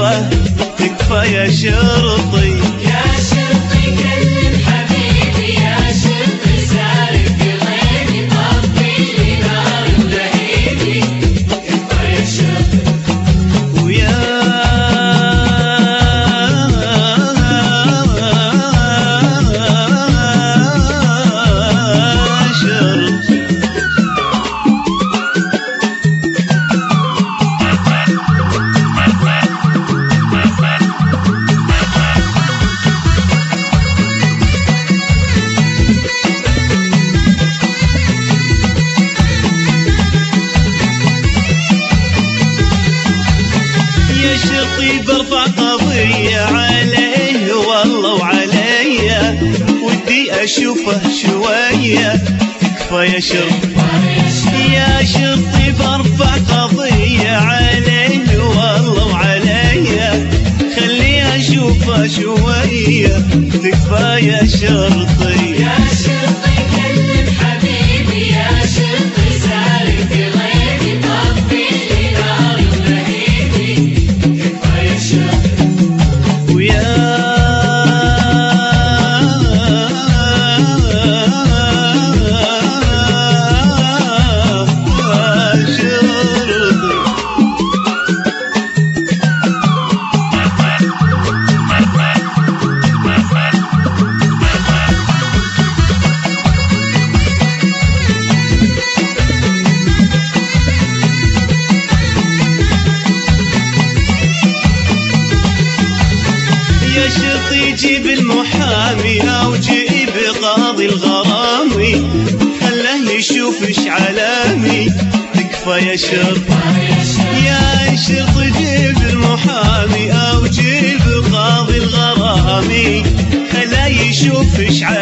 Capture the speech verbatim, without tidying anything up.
اشوفه تكفى يا شرطي. يا شرطي كلم حبيبي يا شرطي سالك بغيبي طفي لي نار ولهيبي تكفى يا شرطي. ويا شرطي برفع قضية عليه والله وعليا ودي أشوفه شوية تكفى يا شرطي. يا شرطي برفع قضية عليه والله وعليا خلي أشوفه شوية تكفى يا شرطي. يا شرطي كلم حبيبي يا شرطي سالك بغيبي طفي لي نار ولهيبي تكفى يا شرطي. ويا يا شرطي جيب المحامي او جيب قاضي الغرامي خله يشوف ايش علامي تكفى يا شرطي. يا شرطي جيب المحامي او جيب قاضي الغرامي خله يشوف ايش علامي